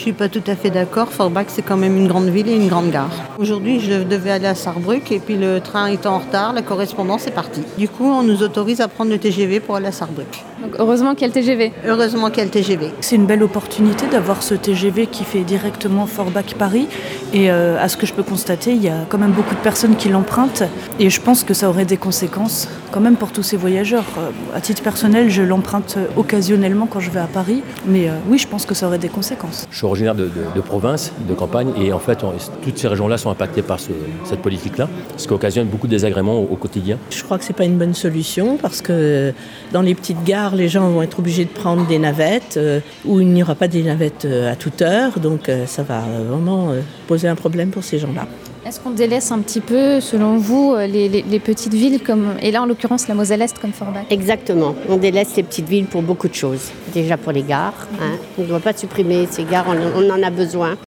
suis pas tout à fait d'accord. Forbach, c'est quand même une grande ville et une grande gare. Aujourd'hui, je devais aller à Sarrebruck et puis le train étant en retard, la correspondance est partie. Du coup, on nous autorise à prendre le TGV pour aller à Sarrebruck. Donc heureusement qu'il y a le TGV. Heureusement qu'il y a le TGV. C'est une belle opportunité d'avoir ce TGV qui fait directement Forbach-Paris. Et à ce que je peux constater, il y a quand même beaucoup de personnes qui l'empruntent. Et je pense que ça aurait des conséquences quand même pour tous ces voyageurs. À titre personnel, je l'emprunte occasionnellement quand je vais à Paris. Mais oui, je pense que ça aurait des conséquences. Je suis originaire de province, de campagne, et en fait, toutes ces régions-là sont impactées par cette politique-là, ce qui occasionne beaucoup de désagréments au quotidien. Je crois que c'est pas une bonne solution parce que dans les petites gares, les gens vont être obligés de prendre des navettes où il n'y aura pas des navettes à toute heure, donc ça va vraiment poser un problème pour ces gens-là. Est-ce qu'on délaisse un petit peu, selon vous, les petites villes, et là en l'occurrence la Moselle-Est comme Forbach? Exactement, on délaisse les petites villes pour beaucoup de choses. Déjà pour les gares, on ne doit pas supprimer ces gares, on en a besoin.